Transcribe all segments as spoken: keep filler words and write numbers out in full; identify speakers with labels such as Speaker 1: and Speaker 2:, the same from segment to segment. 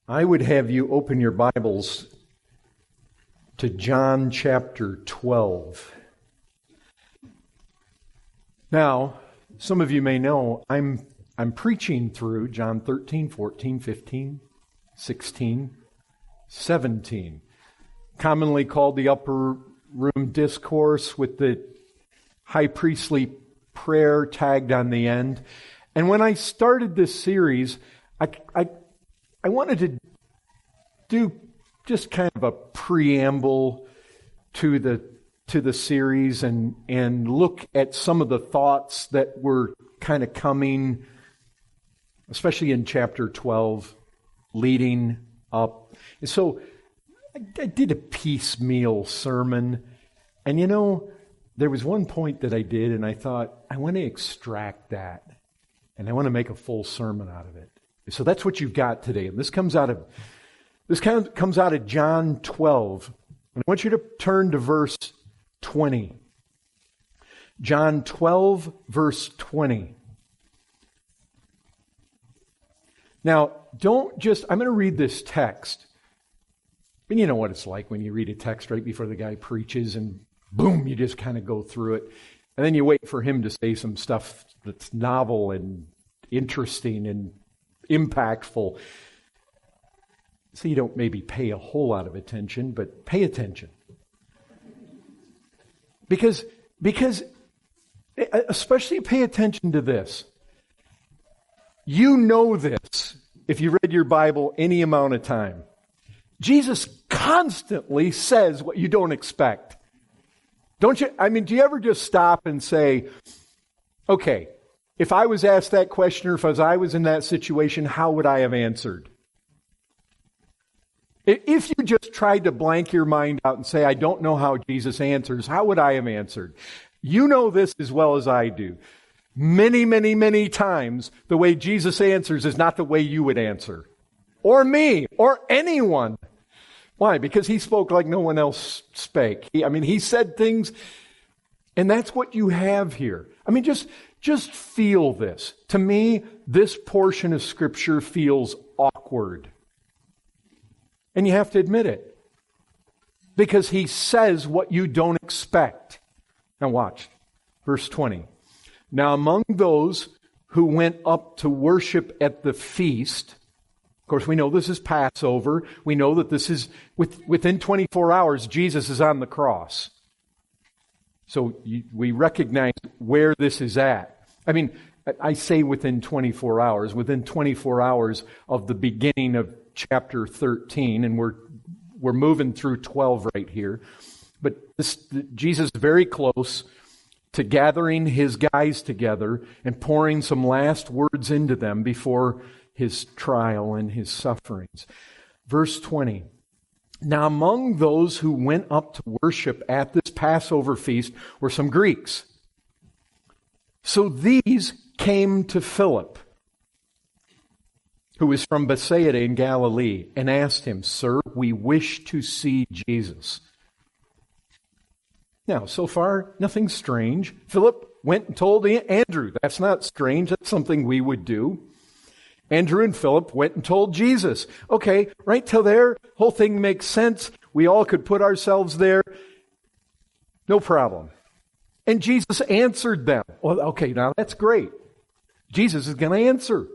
Speaker 1: I would have you open your Bibles to John chapter twelve. Now, some of you may know I'm I'm preaching through John thirteen, fourteen, fifteen, sixteen, seventeen, commonly called the upper room discourse with the high priestly prayer tagged on the end. And when I started this series, I, I, I wanted to do just kind of a preamble to the to the series and, and look at some of the thoughts that were kind of coming, especially in chapter twelve, leading up. And so I, I did a piecemeal sermon, and you know, there was one point that I did, and I thought, I want to extract that, and I want to make a full sermon out of it. So that's what you've got today. And this comes out of this kind of comes out of John twelve. And I want you to turn to verse twenty. John twelve, verse twenty. Now, don't just, I'm going to read this text. And you know what it's like when you read a text right before the guy preaches and boom, you just kind of go through it. And then you wait for him to say some stuff that's novel and interesting and impactful. So you don't maybe pay a whole lot of attention, but pay attention. Because, because, especially pay attention to this. You know this if you read your Bible any amount of time. Jesus constantly says what you don't expect. Don't you? I mean, do you ever just stop and say, okay, if I was asked that question or if I was in that situation, how would I have answered? If you just tried to blank your mind out and say, I don't know how Jesus answers, how would I have answered? You know this as well as I do. Many, many, many times, the way Jesus answers is not the way you would answer. Or me, or anyone. Why? Because he spoke like no one else spake. He, I mean, he said things, and that's what you have here. I mean, just, just feel this. To me, this portion of Scripture feels awkward. And you have to admit it. Because he says what you don't expect. Now watch. Verse twenty. Now among those who went up to worship at the feast, of course we know this is Passover. We know that this is, with, within twenty-four hours, Jesus is on the cross. So you, we recognize where this is at. I mean, I say within twenty-four hours. Within twenty-four hours of the beginning of chapter thirteen, and we're we're moving through twelve right here. But this, Jesus is very close to gathering his guys together and pouring some last words into them before his trial and his sufferings. Verse twenty. Now among those who went up to worship at this Passover feast were some Greeks. So these came to Philip, who was from Bethsaida in Galilee, and asked him, Sir, we wish to see Jesus. Now, so far, nothing strange. Philip went and told Andrew. That's not strange. That's something we would do. Andrew and Philip went and told Jesus. Okay, right till there, whole thing makes sense. We all could put ourselves there. No problem. And Jesus answered them. Well, okay, now that's great. Jesus is going to answer.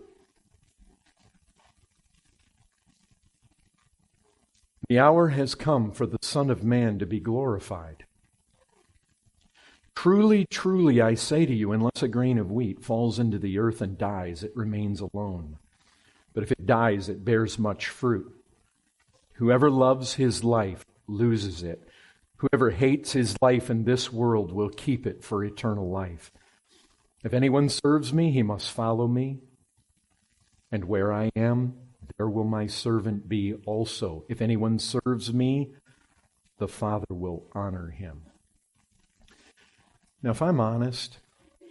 Speaker 1: The hour has come for the Son of Man to be glorified. Truly, truly, I say to you, unless a grain of wheat falls into the earth and dies, it remains alone. But if it dies, it bears much fruit. Whoever loves his life loses it. Whoever hates his life in this world will keep it for eternal life. If anyone serves me, he must follow me. And where I am, there will my servant be also. If anyone serves me, the Father will honor him. Now, if I'm honest,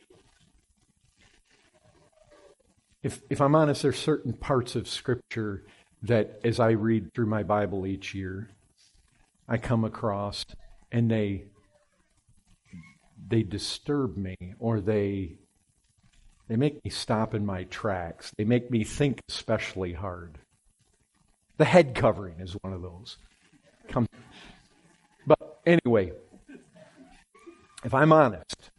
Speaker 1: if if I'm honest, there's certain parts of Scripture that, as I read through my Bible each year, I come across, and they they disturb me, or they they make me stop in my tracks. They make me think especially hard. The head covering is one of those. Come. But anyway, if I'm honest,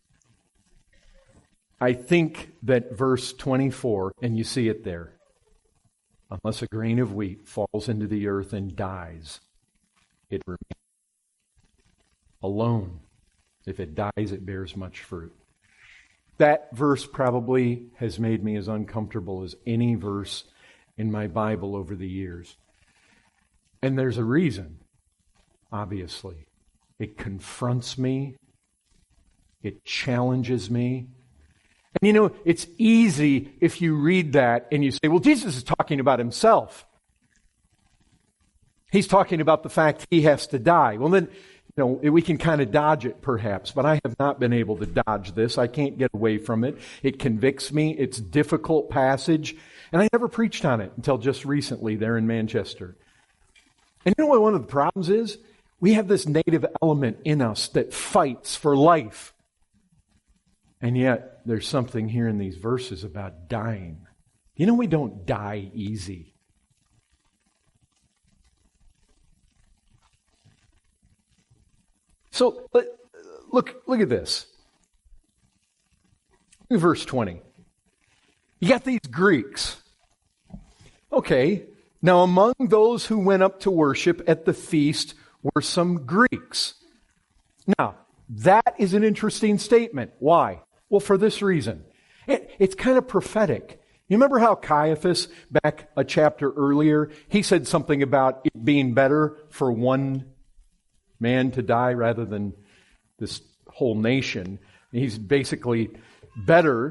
Speaker 1: I think that verse twenty-four, and you see it there, unless a grain of wheat falls into the earth and dies, it remains alone. If it dies, it bears much fruit. That verse probably has made me as uncomfortable as any verse in my Bible over the years. And there's a reason, obviously. It confronts me. It challenges me. And you know, it's easy if you read that and you say, well, Jesus is talking about himself. He's talking about the fact he has to die. Well, then, you know, we can kind of dodge it perhaps, but I have not been able to dodge this. I can't get away from it. It convicts me. It's a difficult passage. And I never preached on it until just recently there in Manchester. And you know what one of the problems is? We have this native element in us that fights for life. And yet, there's something here in these verses about dying. You know, we don't die easy. So, look, look at this. Look at verse twenty. You got these Greeks. Okay, now among those who went up to worship at the feast were some Greeks. Now, that is an interesting statement. Why? Well, for this reason. It, it's kind of prophetic. You remember how Caiaphas, back a chapter earlier, he said something about it being better for one man to die rather than this whole nation. He's basically better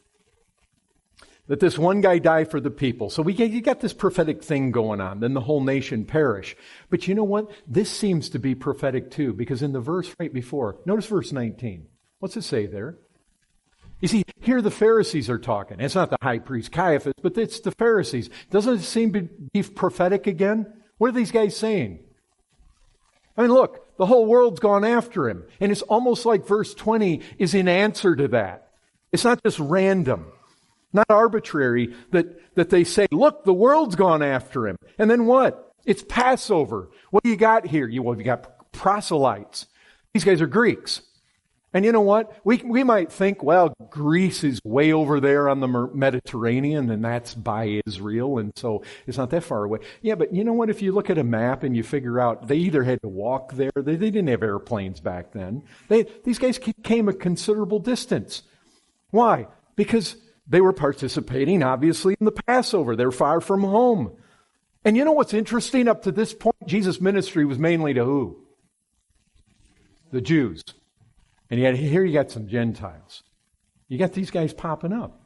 Speaker 1: that this one guy die for the people. So we get, you got this prophetic thing going on, then the whole nation perish. But you know what? This seems to be prophetic too, because in the verse right before, notice verse nineteen. What's it say there? You see, here the Pharisees are talking. It's not the high priest Caiaphas, but it's the Pharisees. Doesn't it seem to be prophetic again? What are these guys saying? I mean, look, the whole world's gone after him. And it's almost like verse twenty is in answer to that. It's not just random, not arbitrary, that, that they say, look, the world's gone after him. And then what? It's Passover. What do you got here? You, well, you got proselytes. These guys are Greeks. And you know what? We we might think, well, Greece is way over there on the Mediterranean, and that's by Israel, and so it's not that far away. Yeah, but you know what? If you look at a map and you figure out they either had to walk there, they, they didn't have airplanes back then. They These guys came a considerable distance. Why? Because they were participating, obviously, in the Passover. They're far from home. And you know what's interesting? Up to this point, Jesus' ministry was mainly to who? The Jews. And yet here you got some Gentiles. You got these guys popping up.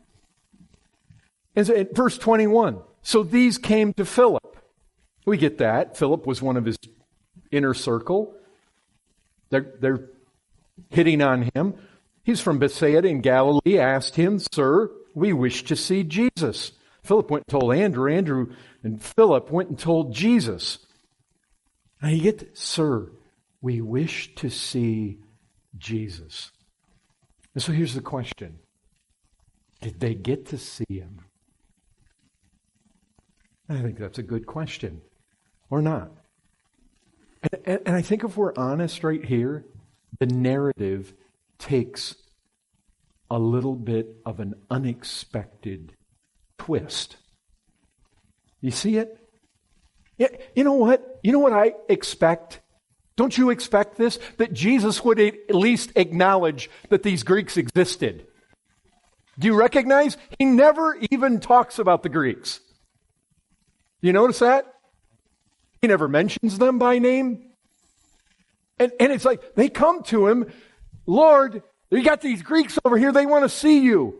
Speaker 1: And so in verse twenty-one, so these came to Philip. We get that. Philip was one of his inner circle. They're, they're hitting on him. He's from Bethsaida in Galilee. Asked him, Sir, we wish to see Jesus. Philip went and told Andrew. Andrew and Philip went and told Jesus. Now you get, to, Sir, we wish to see Jesus. And so here's the question. Did they get to see him? I think that's a good question. Or not. And, and, and I think if we're honest right here, the narrative takes a little bit of an unexpected twist. You see it? Yeah, you know what? You know what I expect? Don't you expect this? That Jesus would at least acknowledge that these Greeks existed. Do you recognize? He never even talks about the Greeks. Do you notice that? He never mentions them by name. And, and it's like, they come to him, Lord, you got these Greeks over here, they want to see you.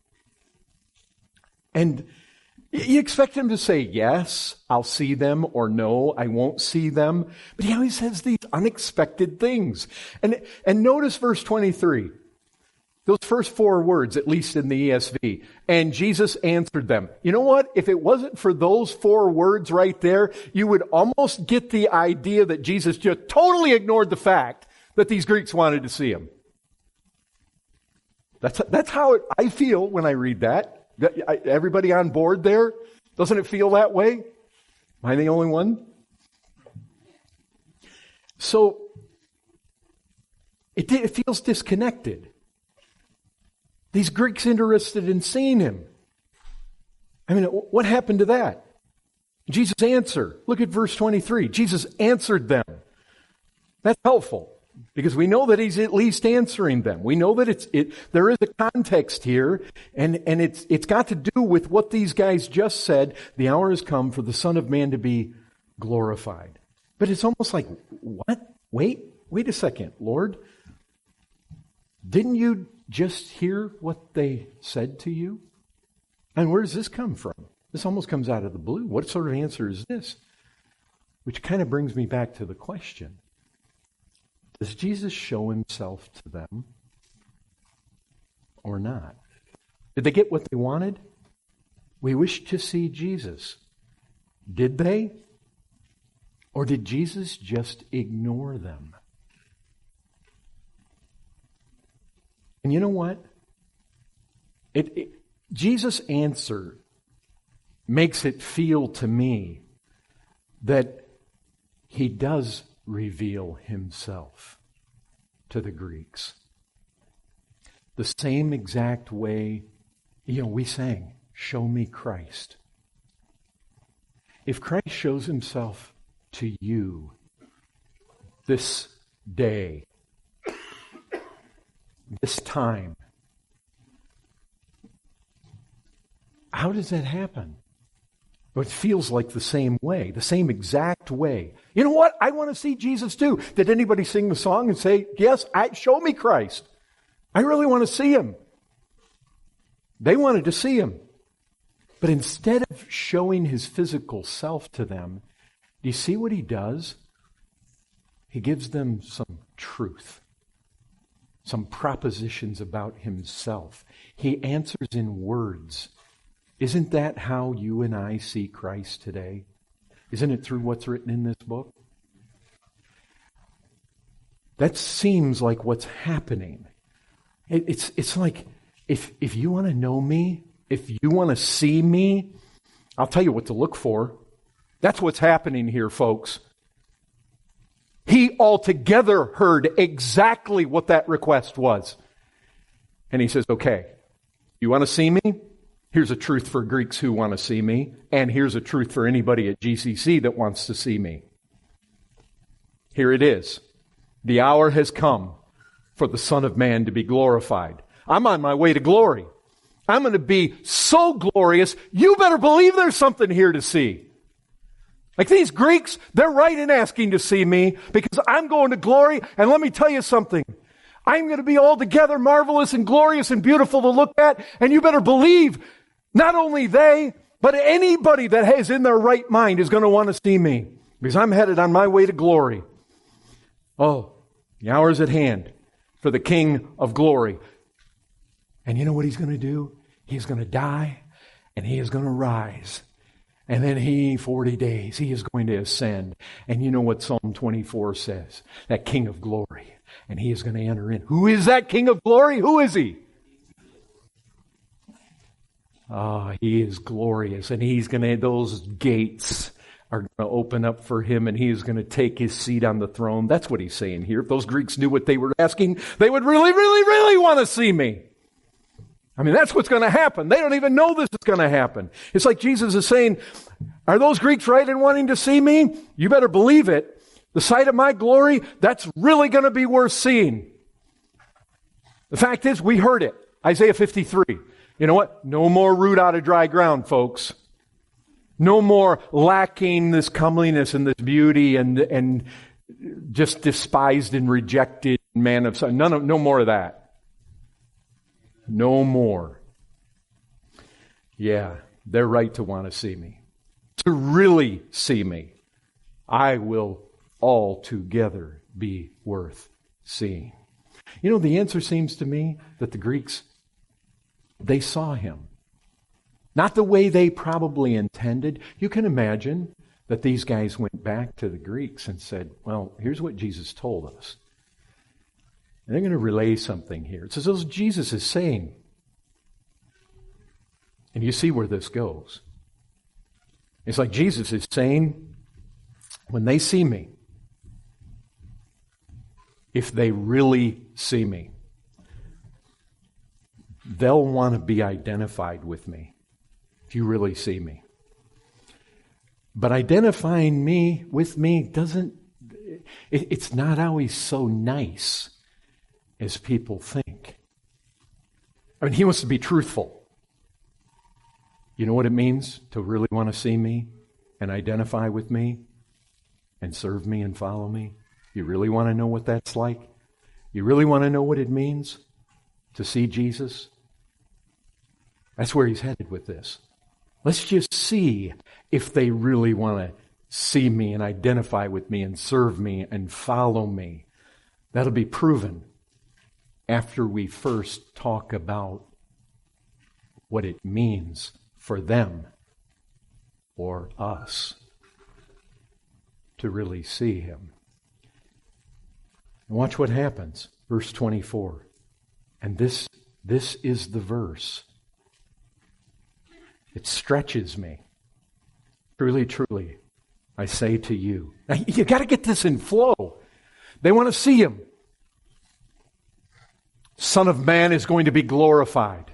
Speaker 1: And you expect him to say, yes, I'll see them, or no, I won't see them. But he always says these unexpected things. And, and notice verse twenty-three. Those first four words, at least in the E S V. And Jesus answered them. You know what? If it wasn't for those four words right there, you would almost get the idea that Jesus just totally ignored the fact that these Greeks wanted to see him. That's, that's how it, I feel when I read that. Everybody on board there? Doesn't it feel that way? Am I the only one? So, it, it feels disconnected. These Greeks interested in seeing him. I mean, what happened to that? Jesus' answer. Look at verse twenty-three. Jesus answered them. That's helpful because we know that he's at least answering them. We know that it's it. There is a context here, and, and it's it's got to do with what these guys just said. The hour has come for the Son of Man to be glorified. But it's almost like, what? Wait, wait a second, Lord. Didn't you just hear what they said to you? And where does this come from? This almost comes out of the blue. What sort of answer is this? Which kind of brings me back to the question. Does Jesus show himself to them or not? Did they get what they wanted? We wish to see Jesus. Did they? Or did Jesus just ignore them? And you know what? It, it, Jesus' answer makes it feel to me that he does reveal himself to the Greeks. The same exact way, you know, we sang, "Show me Christ." If Christ shows himself to you this day, this time, how does that happen? It feels like the same way, the same exact way. You know what? I want to see Jesus too. Did anybody sing the song and say, yes, I, show me Christ. I really want to see him. They wanted to see him. But instead of showing his physical self to them, do you see what he does? He gives them some truth, some propositions about himself. He answers in words. Isn't that how you and I see Christ today? Isn't it through what's written in this book? That seems like what's happening. It, it's, it's like, if, if you want to know me, if you want to see me, I'll tell you what to look for. That's what's happening here, folks. He altogether heard exactly what that request was. And he says, okay, you want to see me? Here's a truth for Greeks who want to see me, and here's a truth for anybody at G C C that wants to see me. Here it is. The hour has come for the Son of Man to be glorified. I'm on my way to glory. I'm going to be so glorious, you better believe there's something here to see. Like these Greeks, they're right in asking to see me because I'm going to glory, and let me tell you something. I'm going to be altogether marvelous and glorious and beautiful to look at, and you better believe not only they, but anybody that is in their right mind is going to want to see me because I'm headed on my way to glory. Oh, the hour is at hand for the King of glory. And you know what he's going to do? He's going to die and he is going to rise. And then he, forty days, he is going to ascend. And you know what Psalm twenty-four says? That King of glory. And he is going to enter in. Who is that King of glory? Who is he? Ah, oh, he is glorious. And he's going to, those gates are going to open up for him and he is going to take his seat on the throne. That's what he's saying here. If those Greeks knew what they were asking, they would really, really, really want to see me. I mean, that's what's going to happen. They don't even know this is going to happen. It's like Jesus is saying, are those Greeks right in wanting to see me? You better believe it. The sight of my glory, that's really going to be worth seeing. The fact is, we heard it. Isaiah fifty-three. You know what? No more root out of dry ground, folks. No more lacking this comeliness and this beauty and, and just despised and rejected man of sin. None of, no more of that. No more. Yeah, they're right to want to see me. To really see me. I will altogether be worth seeing. You know, the answer seems to me that the Greeks, they saw him. Not the way they probably intended. You can imagine that these guys went back to the Greeks and said, well, here's what Jesus told us. And they're going to relay something here. It's as though Jesus is saying, and you see where this goes. It's like Jesus is saying, when they see me, if they really see me, they'll want to be identified with me, if you really see me. But identifying me with me doesn't, it, it's not always so nice as people think. I mean, he wants to be truthful. You know what it means to really want to see me and identify with me and serve me and follow me? You really want to know what that's like? You really want to know what it means to see Jesus? That's where he's headed with this. Let's just see if they really want to see me and identify with me and serve me and follow me. That'll be proven after we first talk about what it means for them or us to really see him. And watch what happens. Verse twenty-four. And this, this is the verse. It stretches me. Truly, truly, I say to you. Now, you got to get this in flow. They want to see him. Son of Man is going to be glorified.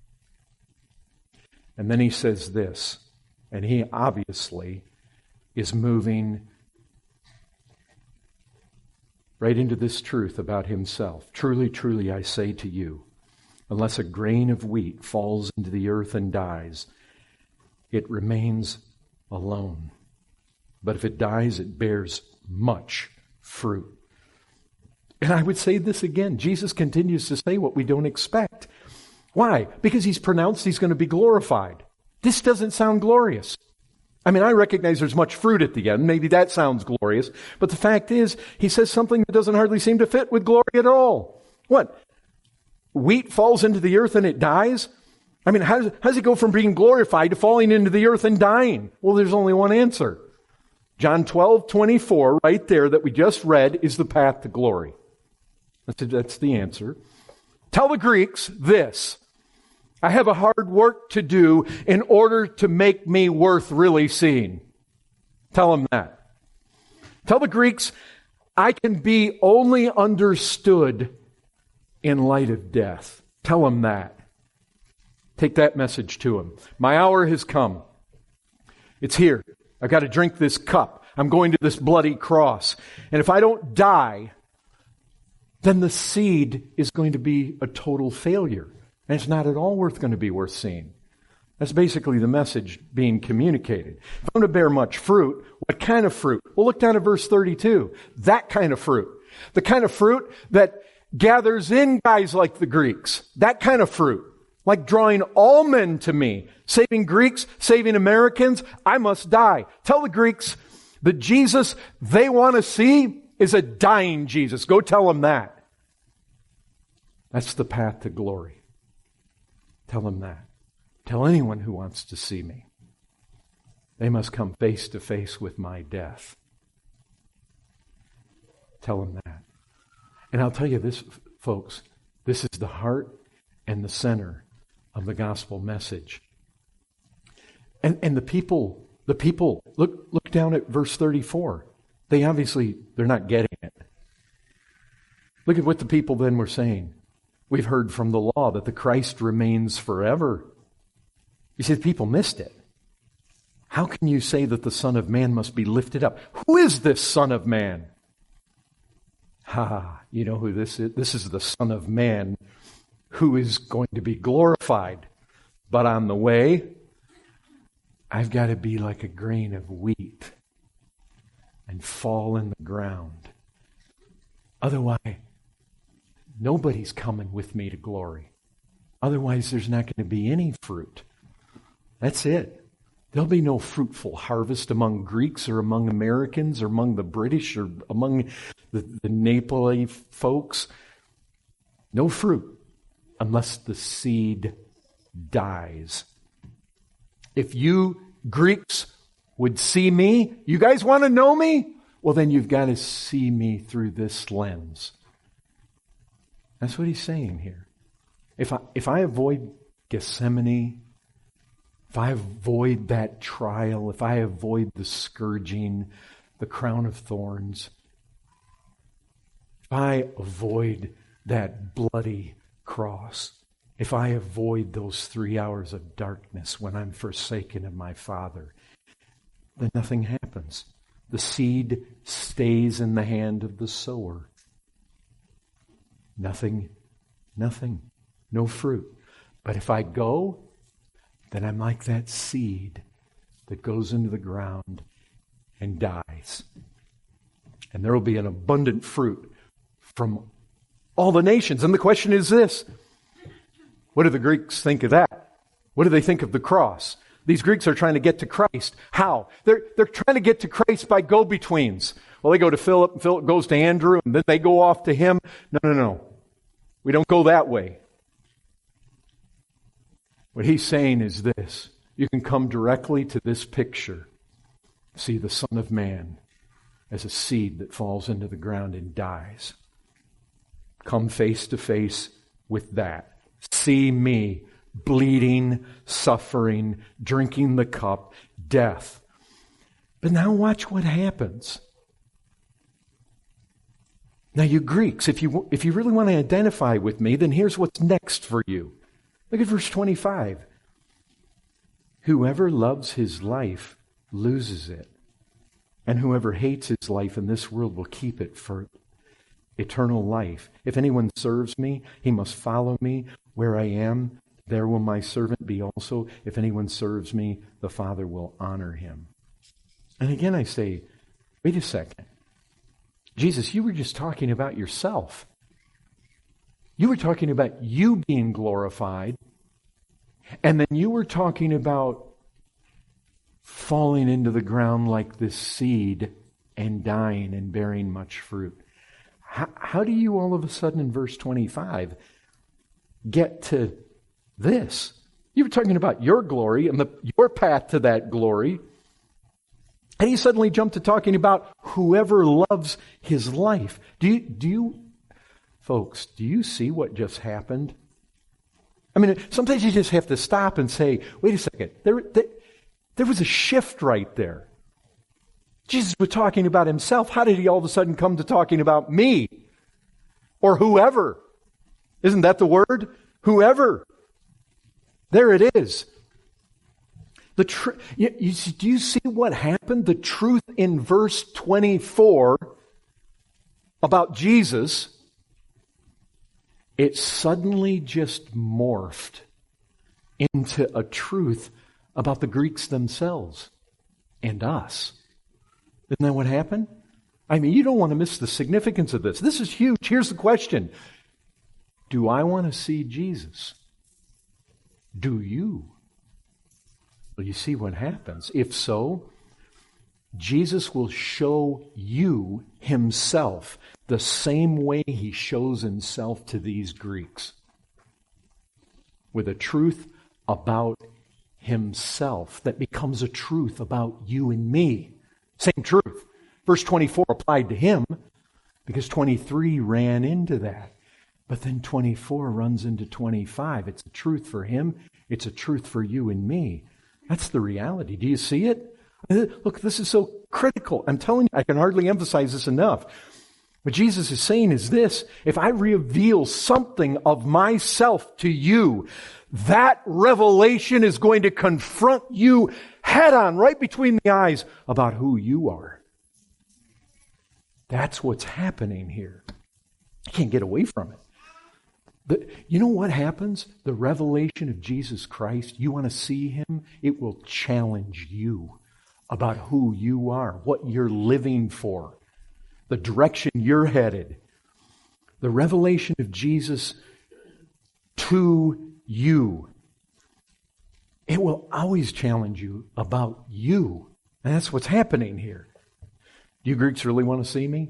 Speaker 1: And then he says this, and he obviously is moving right into this truth about himself. Truly, truly, I say to you, unless a grain of wheat falls into the earth and dies, it remains alone. But if it dies, it bears much fruit. And I would say this again. Jesus continues to say what we don't expect. Why? Because he's pronounced he's going to be glorified. This doesn't sound glorious. I mean, I recognize there's much fruit at the end. Maybe that sounds glorious. But the fact is, he says something that doesn't hardly seem to fit with glory at all. What? Wheat falls into the earth and it dies? I mean, how does, how does it go from being glorified to falling into the earth and dying? Well, there's only one answer. John twelve twenty-four, right there that we just read, is the path to glory. That's, that's the answer. Tell the Greeks this. I have a hard work to do in order to make me worth really seeing. Tell them that. Tell the Greeks, I can be only understood in light of death. Tell them that. Take that message to them. My hour has come. It's here. I've got to drink this cup. I'm going to this bloody cross. And if I don't die, then the seed is going to be a total failure. And it's not at all worth going to be worth seeing. That's basically the message being communicated. If I'm going to bear much fruit, what kind of fruit? Well, look down at verse thirty-two. That kind of fruit. The kind of fruit that gathers in guys like the Greeks. That kind of fruit. Like drawing all men to me. Saving Greeks, saving Americans, I must die. Tell the Greeks that Jesus they want to see is a dying Jesus. Go tell them that. That's the path to glory. Tell them that. Tell anyone who wants to see me. They must come face to face with my death. Tell them that. And I'll tell you this, folks. This is the heart and the center of the gospel message. And and the people, the people, look look down at verse thirty-four. They obviously, they're not getting it. Look at what the people then were saying. We've heard from the law that the Christ remains forever. You see, the people missed it. How can you say that the Son of Man must be lifted up? Who is this Son of Man? Ha, you know who this is? This is the Son of Man who is going to be glorified. But on the way, I've got to be like a grain of wheat and fall in the ground. Otherwise, nobody's coming with me to glory. Otherwise, there's not going to be any fruit. That's it. There'll be no fruitful harvest among Greeks or among Americans or among the British or among the, the Nepali folks. No fruit unless the seed dies. If you Greeks would see me, you guys want to know me? Well, then you've got to see me through this lens. That's what he's saying here. If I, if I avoid Gethsemane if I avoid that trial, if I avoid the scourging, the crown of thorns, if I avoid that bloody cross, if I avoid those three hours of darkness when I'm forsaken of my Father, then nothing happens. The seed stays in the hand of the sower. Nothing, nothing, no fruit. But if I go, then I'm like that seed that goes into the ground and dies. And there will be an abundant fruit from all the nations. And the question is this: what do the Greeks think of that? What do they think of the cross? These Greeks are trying to get to Christ. How? They're, they're trying to get to Christ by go-betweens. Well, they go to Philip, and Philip goes to Andrew, and then they go off to him. No, no, no. We don't go that way. What he's saying is this: you can come directly to this picture. See the Son of Man as a seed that falls into the ground and dies. Come face to face with that. See me bleeding, suffering, drinking the cup, death. But now watch what happens. Now you Greeks, if you if you really want to identify with me, then here's what's next for you. Look at verse twenty-five. Whoever loves his life loses it, and whoever hates his life in this world will keep it for eternal life. If anyone serves me, he must follow me. Where I am, there will my servant be also. If anyone serves me, the Father will honor him. And again I say, wait a second. Jesus, you were just talking about yourself. You were talking about you being glorified, and then you were talking about falling into the ground like this seed and dying and bearing much fruit. How, how do you all of a sudden in verse twenty-five get to this? You were talking about your glory and the, your path to that glory, and you suddenly jump to talking about whoever loves his life. Do you, do you, folks, do you see what just happened? I mean, sometimes you just have to stop and say, wait a second, there, there, there was a shift right there. Jesus was talking about himself. How did he all of a sudden come to talking about me? Or whoever? Isn't that the word? Whoever. There it is. The tr- you, you, do you see what happened? The truth in verse twenty-four about Jesus, it suddenly just morphed into a truth about the Greeks themselves and us. Isn't that what happened? I mean, you don't want to miss the significance of this. This is huge. Here's the question. Do I want to see Jesus? Do you? Well, you see what happens. If so, Jesus will show you himself the same way he shows himself to these Greeks. With a truth about himself that becomes a truth about you and me. Same truth. Verse twenty-four applied to him because twenty-three ran into that. But then twenty-four runs into twenty-five. It's a truth for him. It's a truth for you and me. That's the reality. Do you see it? Look, this is so critical. I'm telling you, I can hardly emphasize this enough. What Jesus is saying is this: if I reveal something of myself to you, that revelation is going to confront you head on, right between the eyes, about who you are. That's what's happening here. You can't get away from it. The, you know what happens? The revelation of Jesus Christ, you want to see him? It will challenge you about who you are, what you're living for, the direction you're headed. The revelation of Jesus to you, it will always challenge you about you. And that's what's happening here. Do you Greeks really want to see me?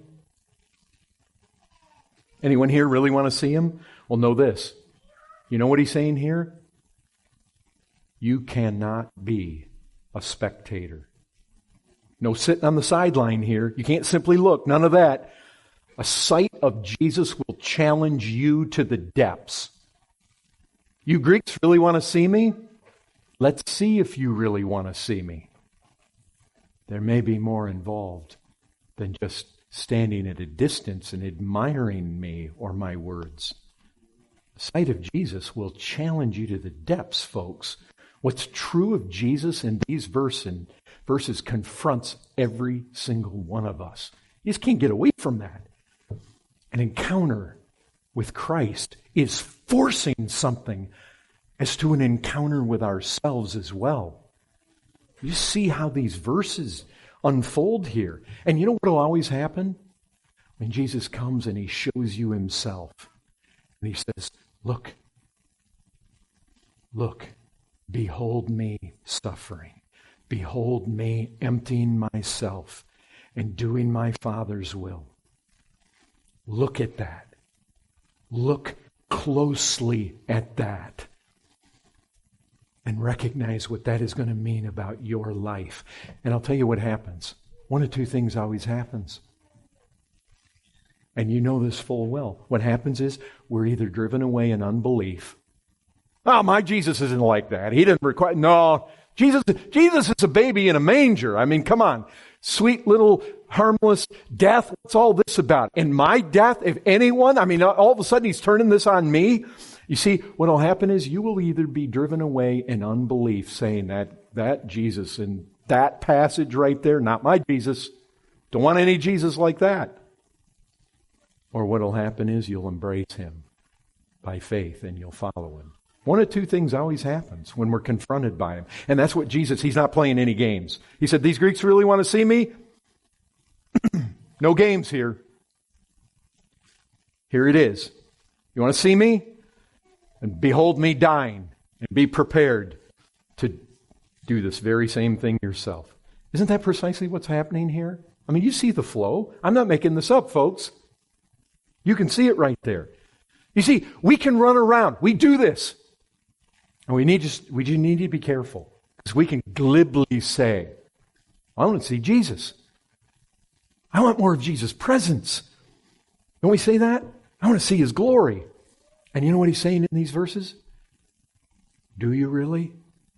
Speaker 1: Anyone here really want to see him? Well, know this. You know what he's saying here? You cannot be a spectator. No sitting on the sideline here. You can't simply look. None of that. A sight of Jesus will challenge you to the depths. You Greeks really want to see me? Let's see if you really want to see me. There may be more involved than just standing at a distance and admiring me or my words. The sight of Jesus will challenge you to the depths, folks. What's true of Jesus in these verse and verses confronts every single one of us. You just can't get away from that. An encounter with Christ is forcing something as to an encounter with ourselves as well. You see how these verses unfold here. And you know what will always happen? When Jesus comes and he shows you himself. And he says, look, look, behold me suffering. Behold me emptying myself and doing my Father's will. Look at that. Look closely at that. And recognize what that is going to mean about your life. And I'll tell you what happens. One of two things always happens. And you know this full well. What happens is we're either driven away in unbelief. Oh, my Jesus isn't like that. He didn't require... No, Jesus, Jesus is a baby in a manger. I mean, come on. Sweet little harmless death. What's all this about? And my death, if anyone, I mean, all of a sudden he's turning this on me. You see, what will happen is you will either be driven away in unbelief, saying that that Jesus in that passage right there, not my Jesus. Don't want any Jesus like that. Or what will happen is you'll embrace him by faith and you'll follow him. One of two things always happens when we're confronted by him. And that's what Jesus, he's not playing any games. He said, these Greeks really want to see me? No games here. Here it is. You want to see me? And behold me dying, and be prepared to do this very same thing yourself. Isn't that precisely what's happening here? I mean, you see the flow. I'm not making this up, folks. You can see it right there. You see, we can run around. We do this. And we need to, we just need to be careful. Because we can glibly say, I want to see Jesus. I want more of Jesus' presence. Don't we say that? I want to see his glory. And you know what he's saying in these verses? Do you really?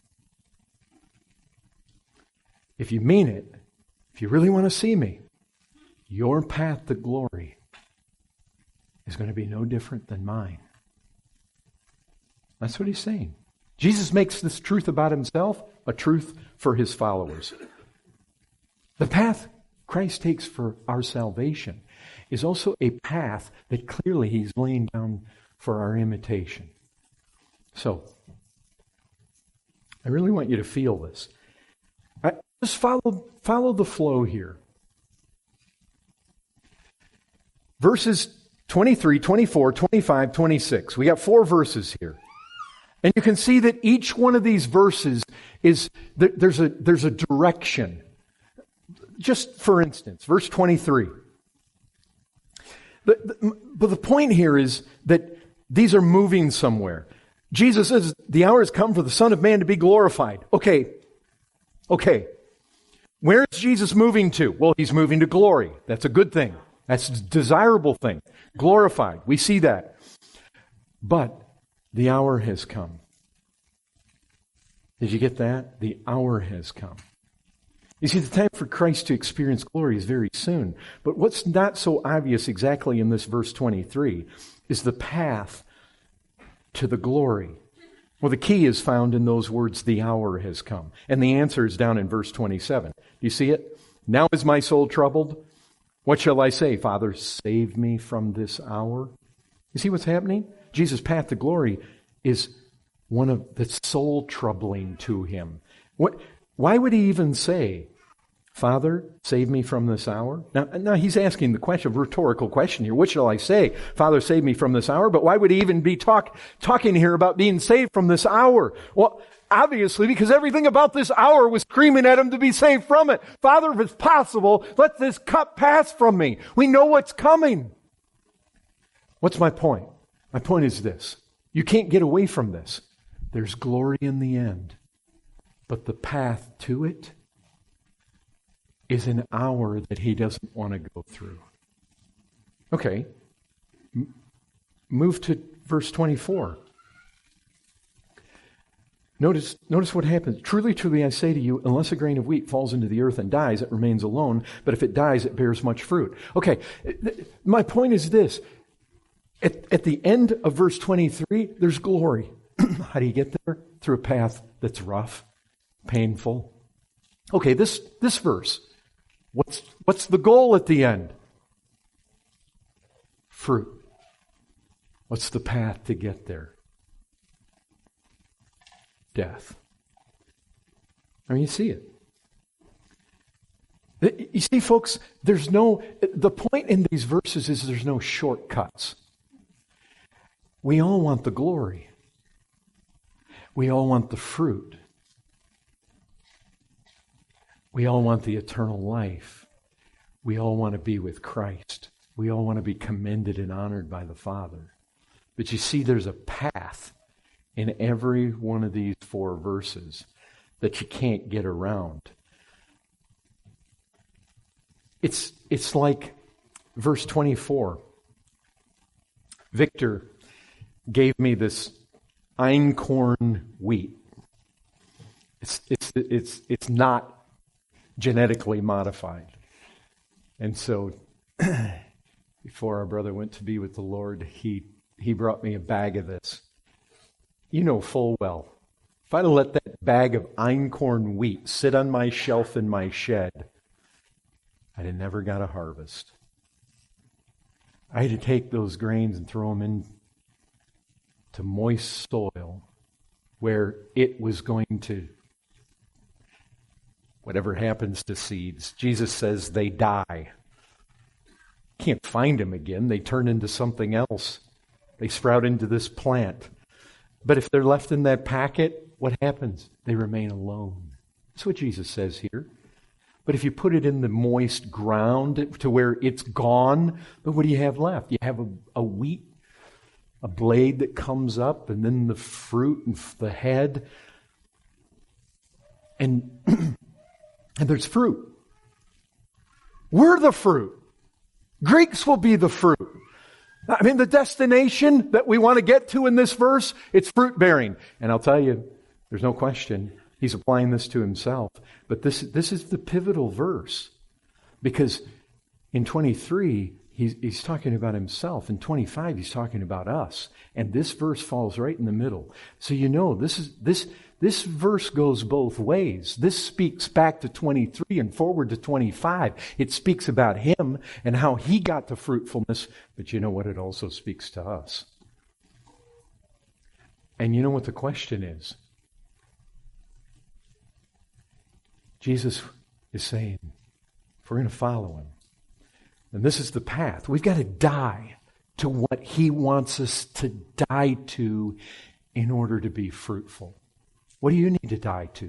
Speaker 1: If you mean it, if you really want to see me, your path to glory is going to be no different than mine. That's what he's saying. Jesus makes this truth about himself a truth for his followers. The path Christ takes for our salvation is also a path that clearly he's laying down for our imitation. So, I really want you to feel this. I, just follow, follow the flow here. Verses twenty-three, twenty-four, twenty-five, twenty-six. We got four verses here. And you can see that each one of these verses is, there's a, there's a direction. Just for instance, verse twenty-three. The, the, but the point here is that these are moving somewhere. Jesus says, the hour has come for the Son of Man to be glorified. Okay. Okay. Where is Jesus moving to? Well, he's moving to glory. That's a good thing. That's a desirable thing. Glorified. We see that. But the hour has come. Did you get that? The hour has come. You see, the time for Christ to experience glory is very soon. But what's not so obvious exactly in this verse twenty-three is the path to the glory. Well, the key is found in those words, the hour has come. And the answer is down in verse twenty-seven. Do you see it? Now is my soul troubled? What shall I say? Father, save me from this hour. You see what's happening? Jesus' path to glory is one of that's soul troubling to him. What? Why would he even say, Father, save me from this hour? Now, now he's asking the question, a rhetorical question here. What shall I say? Father, save me from this hour? But why would he even be talk, talking here about being saved from this hour? Well, obviously, because everything about this hour was screaming at him to be saved from it. Father, if it's possible, let this cup pass from me. We know what's coming. What's my point? My point is this. You can't get away from this. There's glory in the end. But the path to it is an hour that he doesn't want to go through. Okay. M- move to verse twenty-four. Notice, notice what happens. Truly, truly, I say to you, unless a grain of wheat falls into the earth and dies, it remains alone. But if it dies, it bears much fruit. Okay, my point is this. At, at the end of verse twenty-three, there's glory. How do you get there? Through a path that's rough, painful. Okay, this, this verse. What's, what's the goal at the end? Fruit. What's the path to get there? Death. I mean, you see it. You see, folks, there's no, the point in these verses is there's no shortcuts. We all want the glory. We all want the fruit. We all want the eternal life. We all want to be with Christ. We all want to be commended and honored by the Father. But you see, there's a path in every one of these four verses that you can't get around. It's, it's like verse twenty-four. Victor gave me this einkorn wheat. It's, it's, it's, it's not genetically modified. And so before our brother went to be with the Lord, he, he brought me a bag of this. You know full well, if I'd have let that bag of einkorn wheat sit on my shelf in my shed, I'd have never got a harvest. I had to take those grains and throw them in to moist soil where it was going to, whatever happens to seeds, Jesus says they die. Can't find them again. They turn into something else. They sprout into this plant. But if they're left in that packet, what happens? They remain alone. That's what Jesus says here. But if you put it in the moist ground to where it's gone, then what do you have left? You have a, a wheat, a blade that comes up, and then the fruit and the head. And, and there's fruit. We're the fruit. Greeks will be the fruit. I mean, the destination that we want to get to in this verse, it's fruit bearing. And I'll tell you, there's no question, he's applying this to himself. But this, this is the pivotal verse. Because in twenty-three, he's, he's talking about himself. In twenty-five, he's talking about us. And this verse falls right in the middle. So you know, this is this this verse goes both ways. This speaks back to twenty-three and forward to twenty-five. It speaks about him and how he got to fruitfulness. But you know what? It also speaks to us. And you know what the question is? Jesus is saying, if we're going to follow him, and this is the path, we've got to die to what he wants us to die to in order to be fruitful. What do you need to die to?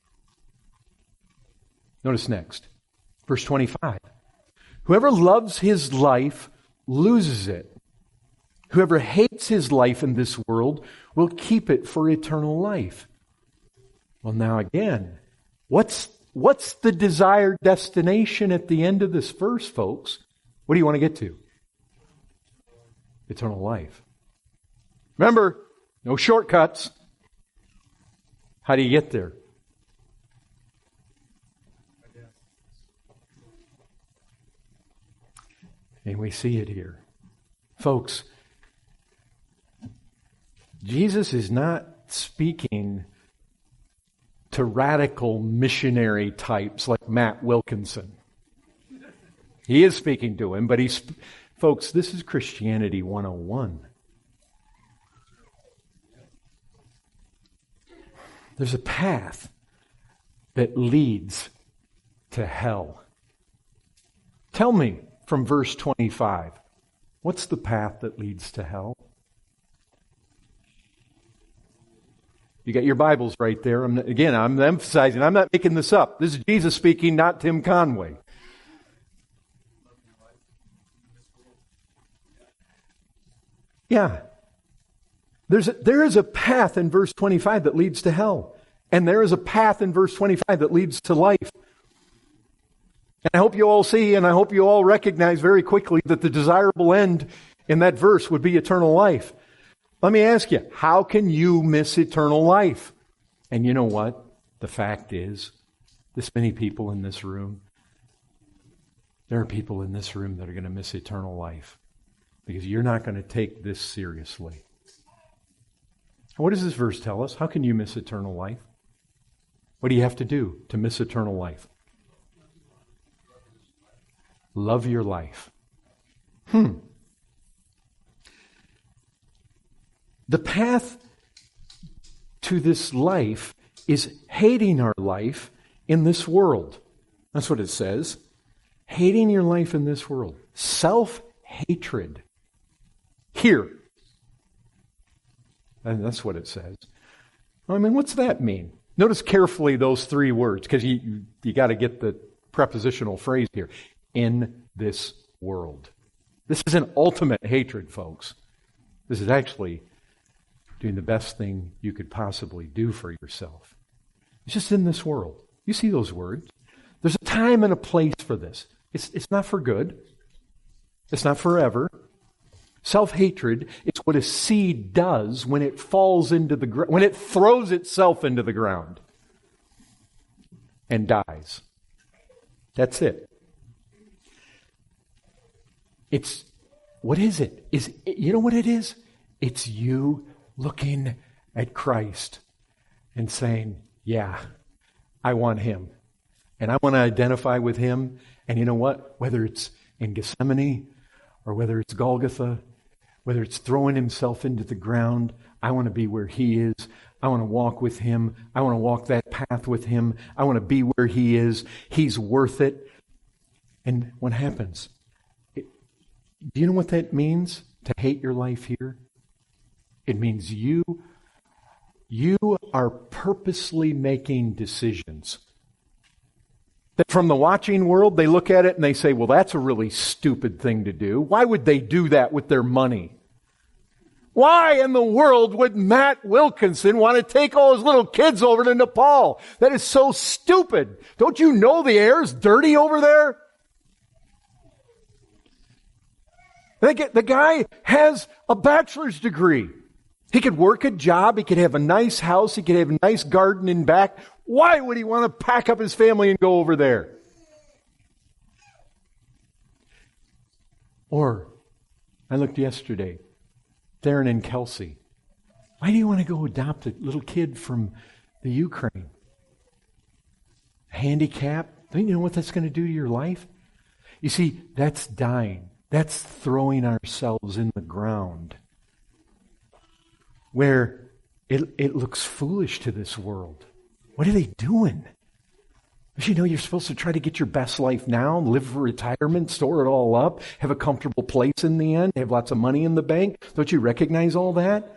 Speaker 1: Notice next, verse twenty-five. Whoever loves his life loses it. Whoever hates his life in this world will keep it for eternal life. Well, now again, what's what's the desired destination at the end of this verse, folks? What do you want to get to? Eternal life. Remember, no shortcuts. How do you get there? And we see it here. Folks, Jesus is not speaking to radical missionary types like Matt Wilkinson. He is speaking to him, but he's, folks, this is Christianity one oh one. There's a path that leads to hell. Tell me from verse twenty-five, what's the path that leads to hell? You got your Bibles right there. I'm, again, I'm emphasizing, I'm not making this up. This is Jesus speaking, not Tim Conway. Yeah. There's a, there is a path in verse twenty-five that leads to hell. And there is a path in verse twenty-five that leads to life. And I hope you all see, and I hope you all recognize very quickly that the desirable end in that verse would be eternal life. Let me ask you, how can you miss eternal life? And you know what? The fact is, this many people in this room, there are people in this room that are going to miss eternal life because you're not going to take this seriously. What does this verse tell us? How can you miss eternal life? What do you have to do to miss eternal life? Love your life. Hmm. The path to this life is hating our life in this world. That's what it says. Hating your life in this world. Self-hatred. Here. And that's what it says. I mean, what's that mean? Notice carefully those three words, because you, you, you got to get the prepositional phrase here. In this world. This is an ultimate hatred, folks. This is actually doing the best thing you could possibly do for yourself. It's just in this world. You see those words. There's a time and a place for this. It's, it's not for good. It's not forever. Self-hatred is what a seed does when it falls into the ground, when it throws itself into the ground and dies. That's it. It's, what is it? Is you know what it is? It's you looking at Christ and saying, yeah, I want Him. And I want to identify with Him. And you know what? Whether it's in Gethsemane or whether it's Golgotha, whether it's throwing Himself into the ground, I want to be where He is. I want to walk with Him. I want to walk that path with Him. I want to be where He is. He's worth it. And what happens? It, do you know what that means? To hate your life here? It means you, you are purposely making decisions. That from the watching world, they look at it and they say, well, that's a really stupid thing to do. Why would they do that with their money? Why in the world would Matt Wilkinson want to take all his little kids over to Nepal? That is so stupid. Don't you know the air's dirty over there? The guy has a bachelor's degree. He could work a job. He could have a nice house. He could have a nice garden in back. Why would he want to pack up his family and go over there? Or, I looked yesterday, Darren and Kelsey. Why do you want to go adopt a little kid from the Ukraine? Handicap? Don't you know what that's going to do to your life? You see, that's dying. That's throwing ourselves in the ground. Where it, it looks foolish to this world. What are they doing? Don't you know you're supposed to try to get your best life now, live for retirement, store it all up, have a comfortable place in the end, have lots of money in the bank? Don't you recognize all that?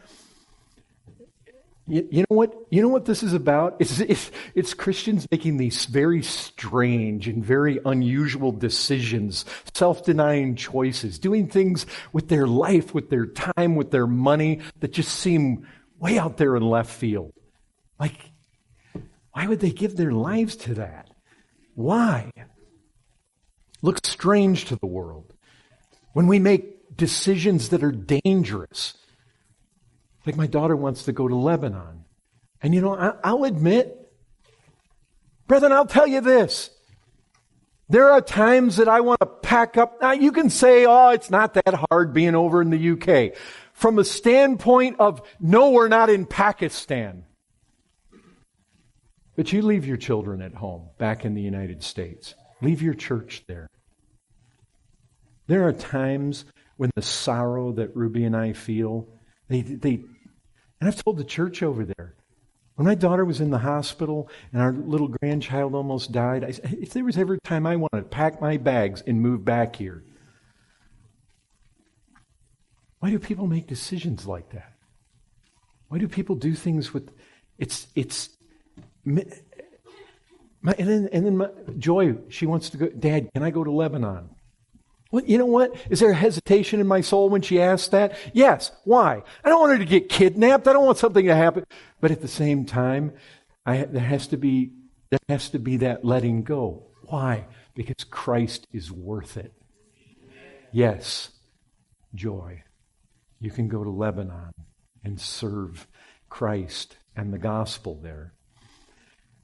Speaker 1: You, you know what? You know what this is about? It's, it's, it's Christians making these very strange and very unusual decisions, self-denying choices, doing things with their life, with their time, with their money that just seem way out there in left field. Like, why would they give their lives to that? Why? Looks strange to the world. When we make decisions that are dangerous. Like my daughter wants to go to Lebanon. And you know, I, I'll admit, brethren, I'll tell you this. There are times that I want to pack up. Now you can say, oh, it's not that hard being over in the U K. From a standpoint of, no, we're not in Pakistan. But you leave your children at home, back in the United States. Leave your church there. There are times when the sorrow that Ruby and I feel, They, they, and I've told the church over there, when my daughter was in the hospital and our little grandchild almost died, I said, if there was ever a time I wanted to pack my bags and move back here, why do people make decisions like that? Why do people do things with, it's, it's, my, and then, and then my, Joy, she wants to go, Dad, can I go to Lebanon? Well, you know what? Is there hesitation in my soul when she asked that? Yes. Why? I don't want her to get kidnapped. I don't want something to happen. But at the same time, I, there has to be there has to be that letting go. Why? Because Christ is worth it. Yes, Joy, you can go to Lebanon and serve Christ and the gospel there.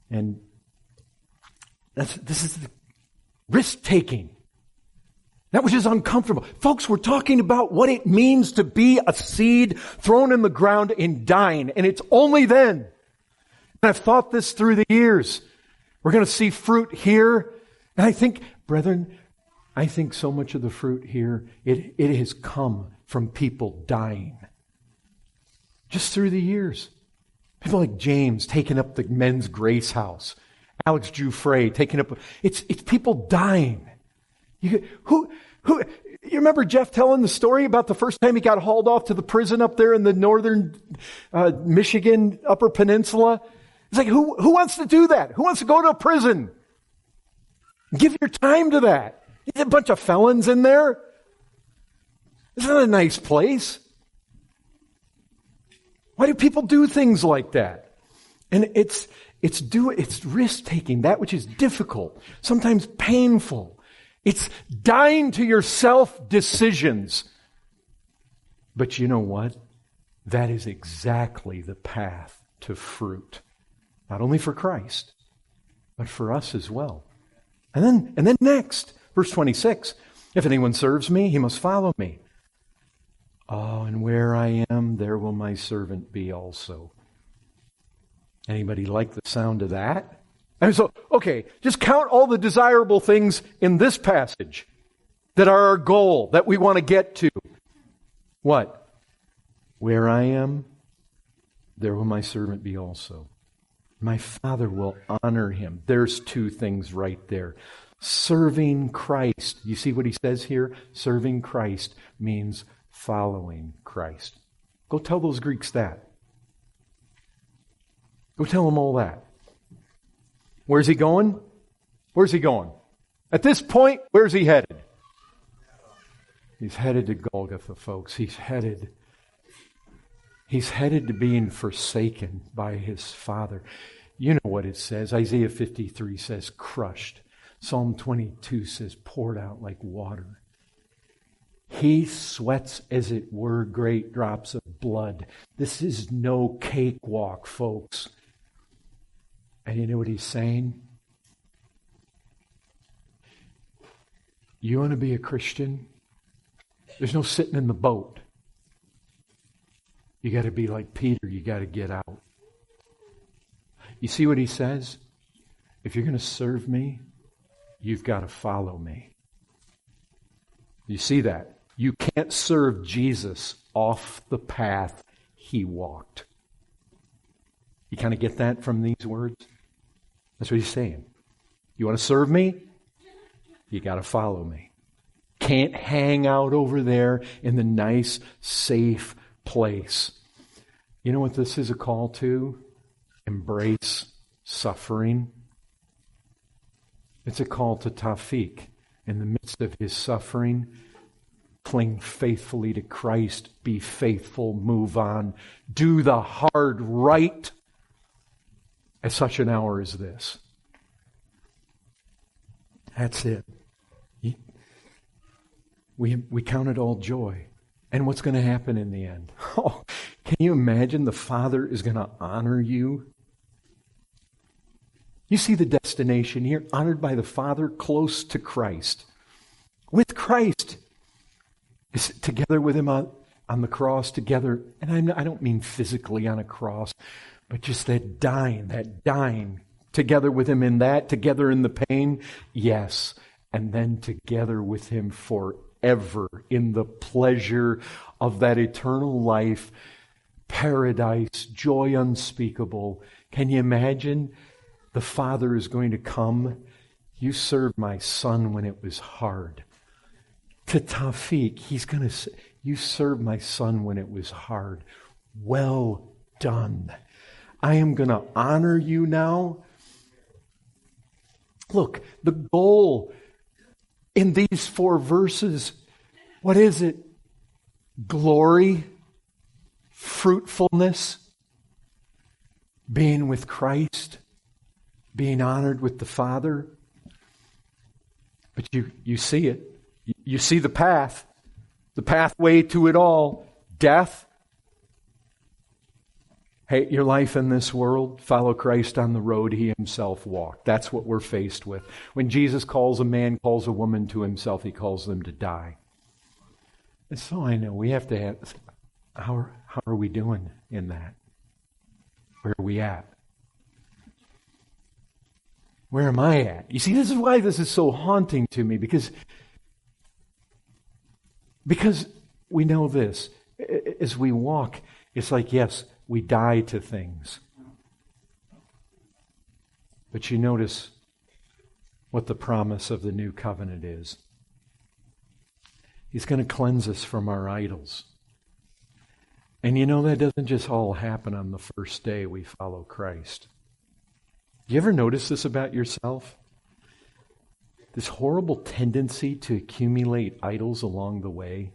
Speaker 1: And that's, this is the risk-taking. That which is uncomfortable. Folks, we're talking about what it means to be a seed thrown in the ground and dying. And it's only then. And I've thought this through the years. We're going to see fruit here. And I think, brethren, I think so much of the fruit here, it, it has come from people dying. Just through the years. People like James taking up the men's grace house. Alex Giuffre taking up, it's, it's people dying. You, who, who, you remember Jeff telling the story about the first time he got hauled off to the prison up there in the northern uh, Michigan Upper Peninsula? It's like, who, who wants to do that? Who wants to go to a prison? Give your time to that. There's a bunch of felons in there. It's not a nice place. Why do people do things like that? And it's, it's do, it's risk-taking, that which is difficult, sometimes painful. It's dying to your self-decisions. But you know what? That is exactly the path to fruit. Not only for Christ, but for us as well. And then, and then next, verse twenty-six, if anyone serves me, he must follow me. Oh, and where I am, there will my servant be also. Anybody like the sound of that? And so, okay, just count all the desirable things in this passage that are our goal, that we want to get to. What? Where I am, there will my servant be also. My Father will honor him. There's two things right there. Serving Christ. You see what he says here? Serving Christ means following Christ. Go tell those Greeks that. Go tell them all that. Where's he going? Where's he going? At this point, where's he headed? He's headed to Golgotha, folks. He's headed. He's headed to being forsaken by his Father. You know what it says. Isaiah fifty-three says crushed. Psalm twenty-two says poured out like water. He sweats, as it were, great drops of blood. This is no cakewalk, folks. And you know what he's saying? You want to be a Christian? There's no sitting in the boat. You got to be like Peter. You got to get out. You see what he says? If you're going to serve me, you've got to follow me. You see that? You can't serve Jesus off the path he walked. You kind of get that from these words? That's what he's saying. You want to serve me? You got to follow me. Can't hang out over there in the nice, safe place. You know what this is a call to? Embrace suffering. It's a call to Tawfiq. In the midst of his suffering, cling faithfully to Christ, be faithful, move on, do the hard right at such an hour as this. That's it. We, we count it all joy. And what's going to happen in the end? Oh, can you imagine the Father is going to honor you? You see the destination here, honored by the Father, close to Christ. With Christ. Is together with him on, on the cross, together, and I'm, I don't mean physically on a cross, but just that dying, that dying, together with him in that, together in the pain, yes, and then together with him forever in the pleasure of that eternal life, paradise, joy unspeakable. Can you imagine? The Father is going to come. You served my son when it was hard. To Tawfiq, he's going to say, you served my son when it was hard. Well done. I am going to honor you now. Look, the goal in these four verses, what is it? Glory, fruitfulness, being with Christ, being honored with the Father. But you, you see it. You see the path, the pathway to it all, death, Hey, your life in this world, follow Christ on the road he himself walked. That's what we're faced with. When Jesus calls a man, calls a woman to himself, he calls them to die. And so I know we have to ask, how, how are we doing in that? Where are we at? Where am I at? You see, this is why this is so haunting to me, because, because we know this. As we walk, it's like, yes, we die to things. But you notice what the promise of the new covenant is. He's going to cleanse us from our idols. And you know, that doesn't just all happen on the first day we follow Christ. Do you ever notice this about yourself? This horrible tendency to accumulate idols along the way.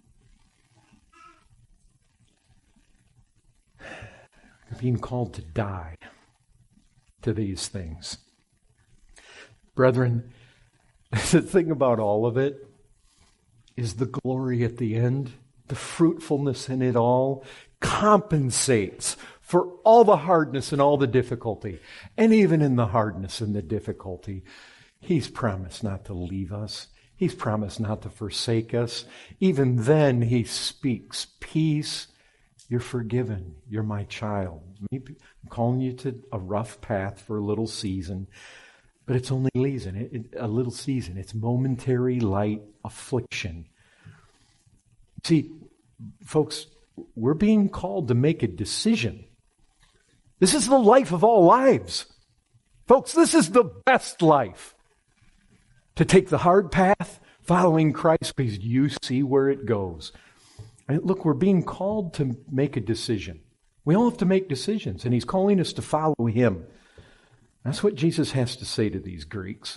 Speaker 1: You're being called to die to these things. Brethren, the thing about all of it is the glory at the end, the fruitfulness in it all compensates for all the hardness and all the difficulty. And even in the hardness and the difficulty, He's promised not to leave us. He's promised not to forsake us. Even then, He speaks peace. You're forgiven. You're my child. Maybe I'm calling you to a rough path for a little season, but it's only season, it, it, a little season. It's momentary light affliction. See, folks, we're being called to make a decision. This is the life of all lives. Folks, this is the best life. To take the hard path, following Christ, because you see where it goes. And look, we're being called to make a decision. We all have to make decisions, and He's calling us to follow Him. That's what Jesus has to say to these Greeks.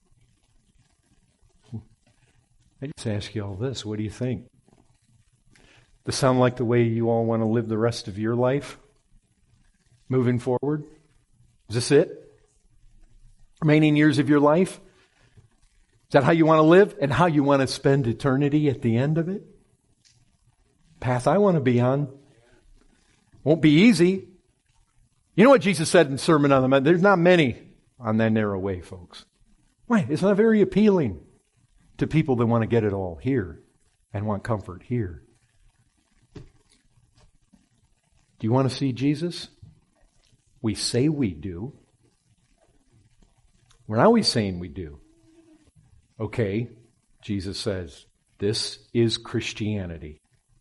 Speaker 1: I just ask you all this. What do you think? Does this sound like the way you all want to live the rest of your life? Moving forward? Is this it? Remaining years of your life? Is that how you want to live and how you want to spend eternity at the end of it? Path I want to be on. Won't be easy. You know what Jesus said in Sermon on the Mount? There's not many on that narrow way, folks. Why? It's not very appealing to people that want to get it all here and want comfort here. Do you want to see Jesus? We say we do. We're not always saying we do. Okay, Jesus says, this is Christianity.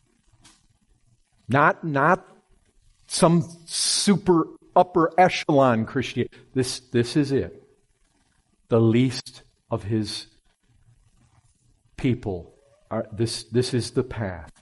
Speaker 1: Not, not some super upper echelon Christianity. This, this is it. The least of His people. Are, this, this is the path.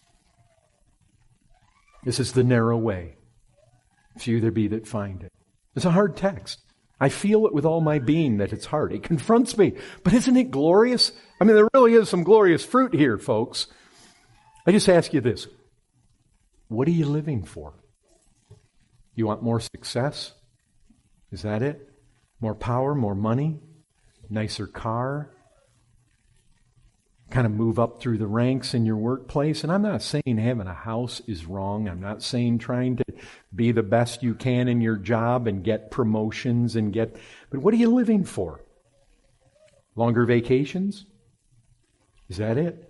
Speaker 1: This is the narrow way. Few there be that find it. It's a hard text. I feel it with all my being that it's hard. It confronts me. But isn't it glorious? I mean, there really is some glorious fruit here, folks. I just ask you this. What are you living for? You want more success? Is that it? More power, more money? Nicer car? Kind of move up through the ranks in your workplace? And I'm not saying having a house is wrong. I'm not saying trying to be the best you can in your job and get promotions and get... But what are you living for? Longer vacations? Is that it?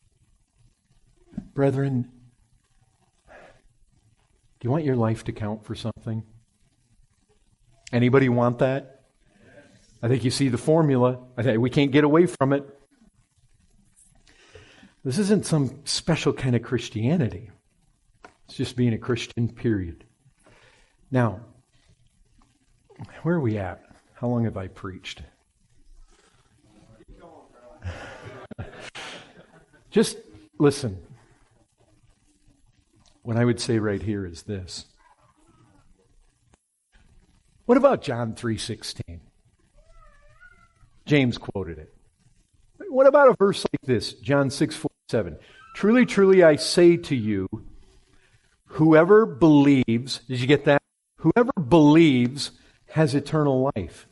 Speaker 1: Brethren, do you want your life to count for something? Anybody want that? I think you see the formula. I think we can't get away from it. This isn't some special kind of Christianity. It's just being a Christian, period. Now, where are we at? How long have I preached? Just listen. What I would say right here is this. What about John three sixteen? James quoted it. What about a verse like this? John six forty-seven. Truly, truly, I say to you, whoever believes, did you get that? Whoever believes has eternal life.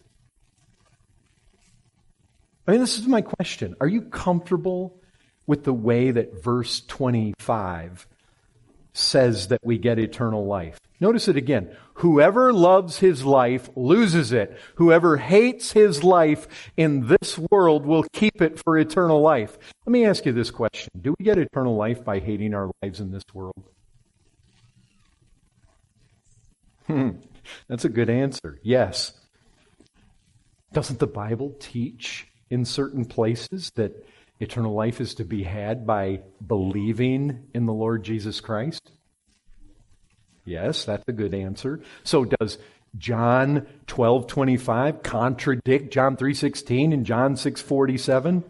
Speaker 1: I mean, this is my question. Are you comfortable with the way that verse twenty-five says that we get eternal life. Notice it again. Whoever loves his life loses it. Whoever hates his life in this world will keep it for eternal life. Let me ask you this question. Do we get eternal life by hating our lives in this world? Hmm. That's a good answer. Yes. Doesn't the Bible teach in certain places that eternal life is to be had by believing in the Lord Jesus Christ? Yes, that's a good answer. So does John twelve twenty-five contradict John three sixteen and John six forty-seven?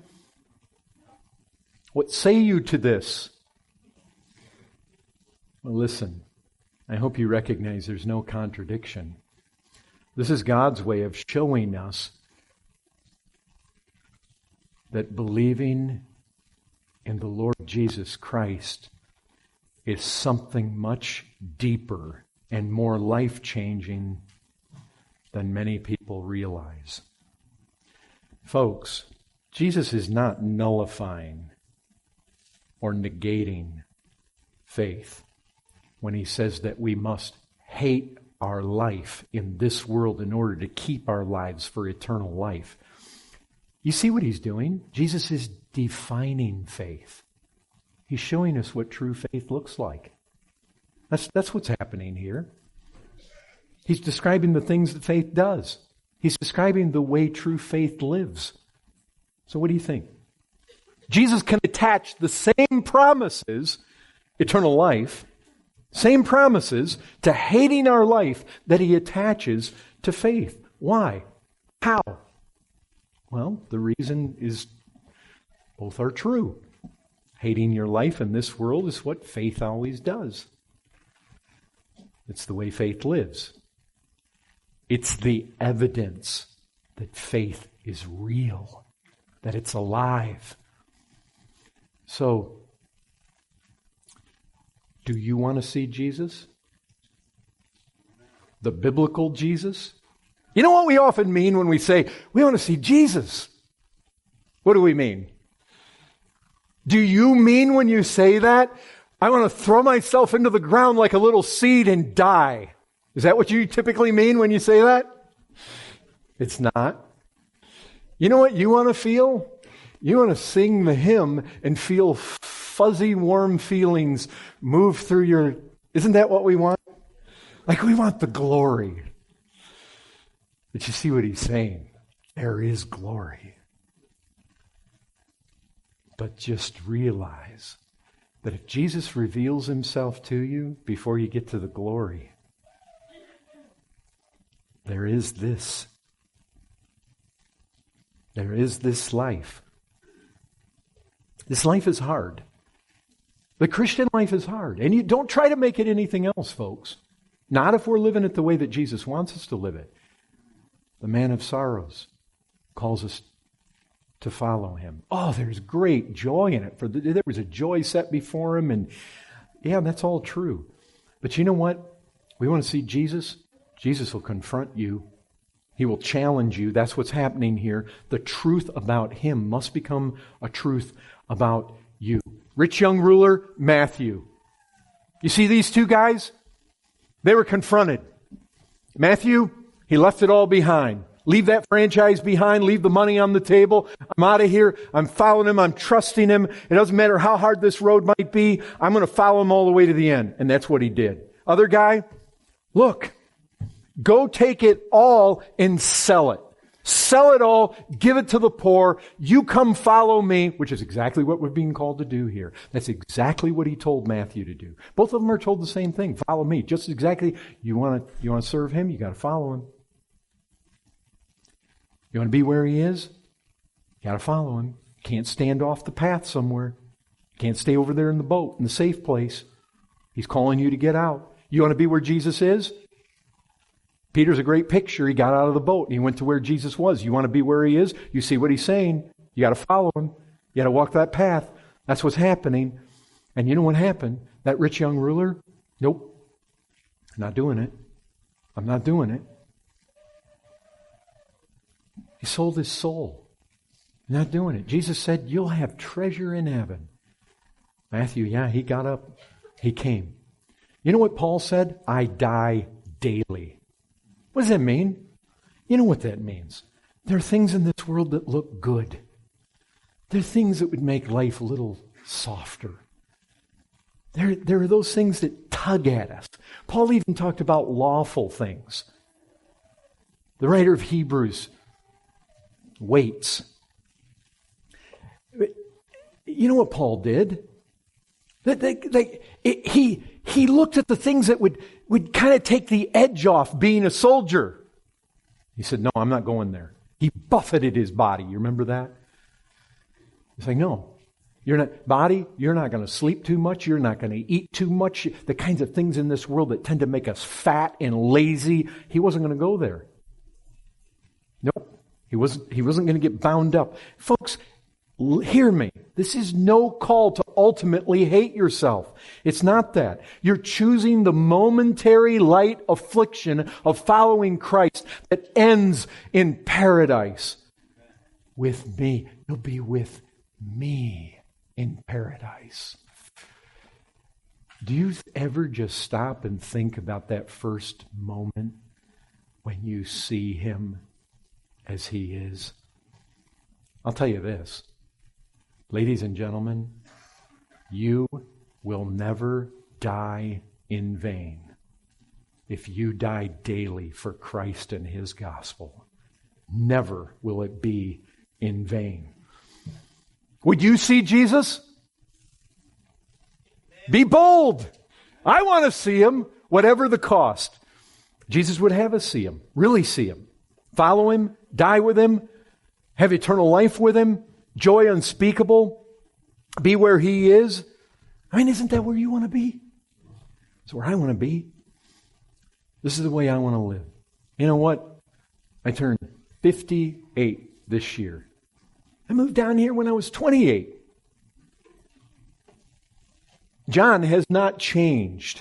Speaker 1: What say you to this? Well, listen, I hope you recognize there's no contradiction. This is God's way of showing us that believing in the Lord Jesus Christ is something much deeper and more life-changing than many people realize. Folks, Jesus is not nullifying or negating faith when he says that we must hate our life in this world in order to keep our lives for eternal life. You see what he's doing? Jesus is defining faith. He's showing us what true faith looks like. That's, that's what's happening here. He's describing the things that faith does. He's describing the way true faith lives. So what do you think? Jesus can attach the same promises, eternal life, same promises to hating our life that he attaches to faith. Why? How? Well, the reason is both are true. Hating your life in this world is what faith always does. It's the way faith lives. It's the evidence that faith is real, that it's alive. So, do you want to see Jesus? The biblical Jesus? You know what we often mean when we say, we want to see Jesus? What do we mean? Do you mean when you say that, I want to throw myself into the ground like a little seed and die? Is that what you typically mean when you say that? It's not. You know what you want to feel? You want to sing the hymn and feel fuzzy, warm feelings move through your... Isn't that what we want? Like we want the glory. But you see what he's saying? There is glory. But just realize that if Jesus reveals himself to you before you get to the glory, there is this. There is this life. This life is hard. The Christian life is hard. And you don't try to make it anything else, folks. Not if we're living it the way that Jesus wants us to live it. The man of sorrows calls us to follow him. Oh, there's great joy in it. For the, there was a joy set before him, and yeah, that's all true. But you know what? We want to see Jesus. Jesus will confront you. He will challenge you. That's what's happening here. The truth about him must become a truth about you. Rich young ruler, Matthew. You see these two guys? They were confronted. Matthew, he left it all behind. Leave that franchise behind. Leave the money on the table. I'm out of here. I'm following him. I'm trusting him. It doesn't matter how hard this road might be. I'm going to follow him all the way to the end. And that's what he did. Other guy, look, go take it all and sell it. Sell it all. Give it to the poor. You come follow me, which is exactly what we're being called to do here. That's exactly what he told Matthew to do. Both of them are told the same thing. Follow me. Just exactly. You want to, you want to serve him? You got to follow him. You want to be where he is? You got to follow him. You can't stand off the path somewhere. You can't stay over there in the boat, in the safe place. He's calling you to get out. You want to be where Jesus is? Peter's a great picture. He got out of the boat and he went to where Jesus was. You want to be where he is? You see what he's saying. You got to follow him. You got to walk that path. That's what's happening. And you know what happened? That rich young ruler? Nope. I'm not doing it. I'm not doing it. He sold his soul. Not doing it. Jesus said, you'll have treasure in heaven. Matthew, yeah, he got up. He came. You know what Paul said? I die daily. What does that mean? You know what that means. There are things in this world that look good. There are things that would make life a little softer. There, there are those things that tug at us. Paul even talked about lawful things. The writer of Hebrews waits. You know what Paul did? That, that, that, it, he, he looked at the things that would, would kind of take the edge off being a soldier. He said, no, I'm not going there. He buffeted his body. You remember that? He's like, no, you're not, body, you're not going to sleep too much. You're not going to eat too much. The kinds of things in this world that tend to make us fat and lazy. He wasn't going to go there. Nope. He wasn't, he wasn't going to get bound up. Folks, l- hear me. This is no call to ultimately hate yourself. It's not that. You're choosing the momentary light affliction of following Christ that ends in paradise. With me. You'll be with me in paradise. Do you ever just stop and think about that first moment when you see Him as He is? I'll tell you this, ladies and gentlemen, you will never die in vain if you die daily for Christ and His gospel. Never will it be in vain. Would you see Jesus? Be bold. I want to see Him, whatever the cost. Jesus would have us see Him, really see Him. Follow Him, die with Him, have eternal life with Him, joy unspeakable, be where He is. I mean, isn't that where you want to be? It's where I want to be. This is the way I want to live. You know what? I turned fifty-eight this year. I moved down here when I was twenty-eight. John has not changed.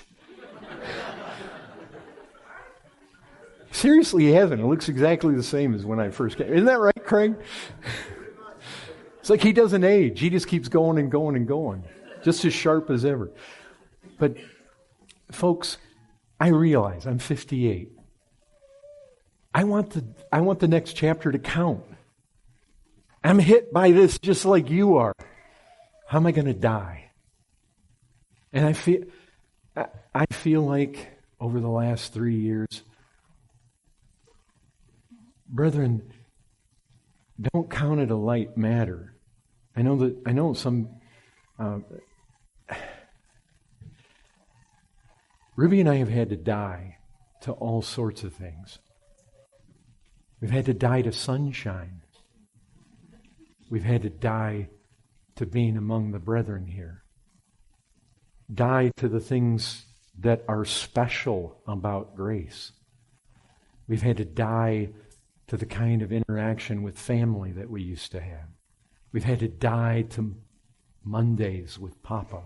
Speaker 1: Seriously, he hasn't. It looks exactly the same as when I first came. Isn't that right, Craig? It's like he doesn't age. He just keeps going and going and going. Just as sharp as ever. But, folks, I realize I'm fifty-eight. I want the, I want the next chapter to count. I'm hit by this just like you are. How am I going to die? And I feel, I feel like over the last three years, brethren, don't count it a light matter. I know that I know some. Uh, Ruby and I have had to die to all sorts of things. We've had to die to sunshine. We've had to die to being among the brethren here. Die to the things that are special about grace. We've had to die to the kind of interaction with family that we used to have. We've had to die to Mondays with Papa.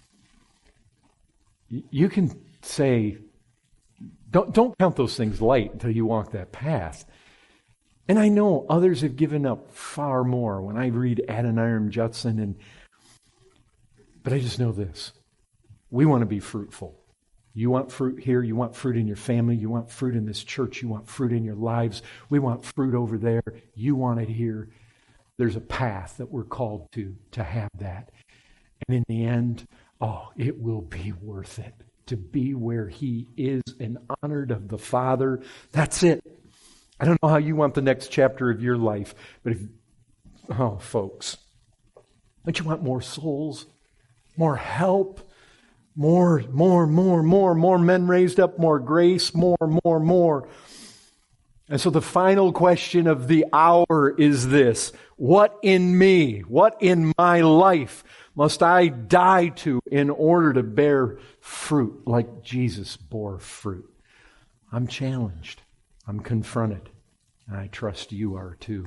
Speaker 1: You can say, don't, don't count those things light until you walk that path. And I know others have given up far more when I read Adoniram Judson, and but I just know this. We want to be fruitful. You want fruit here, you want fruit in your family, you want fruit in this church, you want fruit in your lives. We want fruit over there, you want it here. There's a path that we're called to, to have that. And in the end, oh, it will be worth it to be where He is and honored of the Father. That's it. I don't know how you want the next chapter of your life, but if, oh, folks, don't you want more souls, more help, more, more, more, more, more men raised up, more grace, more, more, more. And so the final question of the hour is this: what in me, what in my life must I die to in order to bear fruit like Jesus bore fruit? I'm challenged. I'm confronted. And I trust you are too.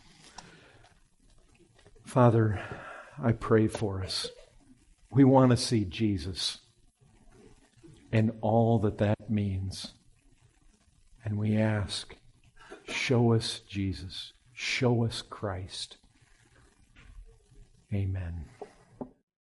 Speaker 1: Father, I pray for us. We want to see Jesus and all that that means. And we ask, show us Jesus. Show us Christ. Amen.